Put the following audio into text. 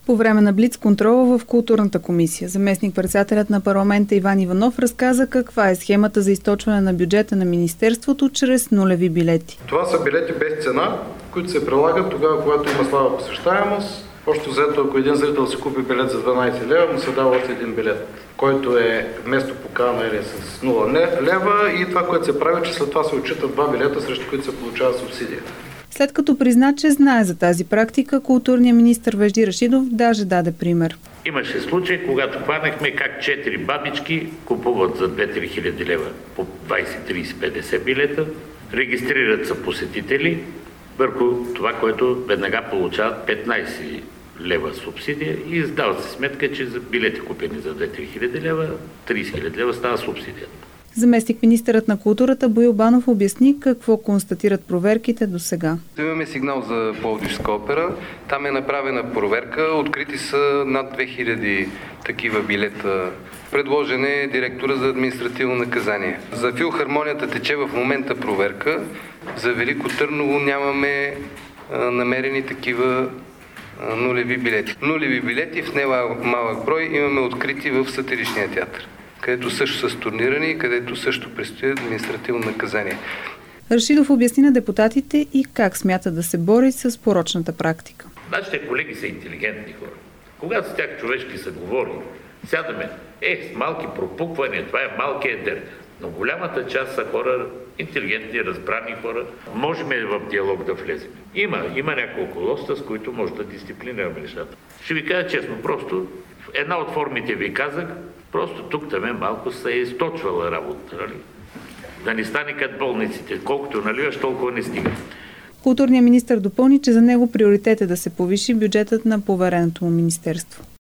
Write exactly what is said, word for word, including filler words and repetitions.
По време на блиц-контрола в културната комисия, заместник-председателят на парламента Иван Иванов разказа каква е схемата за източване на бюджета на министерството чрез нулеви билети. Това са билети без цена, които се прилагат тогава, когато има слаба посещаемост. Общо взето, ако един зрител си купи билет за дванайсет лева, му се дава още един билет, който е вместо покана или с нула лева, и това, което се прави, че след това се отчитат два билета, срещу които се получава субсидия. След като призна, че знае за тази практика, културният министър Вежди Рашидов даже даде пример. Имаше случай, когато хванахме как четири бабички купуват за две-три хиляди лева по двайсет, трийсет, петдесет билета, регистрират са посетители върху това, което веднага получават петнайсет лева субсидия и издават се сметка, че за билети купени за две-три хиляди лева, трийсет хиляди лева става субсидията. Заместник-министърът на културата Боил Банов обясни какво констатират проверките до сега. Имаме сигнал за Пловдивска опера. Там е направена проверка. Открити са над две хиляди такива билета. Предложен е директора за административно наказание. За филхармонията тече в момента проверка. За Велико Търново нямаме а, намерени такива а, нулеви билети. Нулеви билети в немалък брой имаме открити в Сатиричния театър, където също са стурнирани и където също предстои административно наказание. Рашидов обясни на депутатите и как смята да се бори с порочната практика. Нашите колеги са интелигентни хора. Когато с тях човешки се говори, сядаме, е, с малки пропуквания, това е малкият дер. Но голямата част са хора, интелигентни, разбрани хора. Можем в диалог да влезем. Има, има няколко лоста, с които може да дисциплинираме нещата. Ще ви кажа честно, просто една от формите ви казах, просто тук там малко се е източвала работа, нали? Да не стане като болниците. Колкото наливаш, толкова не стига. Културният министър допълни, че за него приоритет е да се повиши бюджетът на повереното му министерство.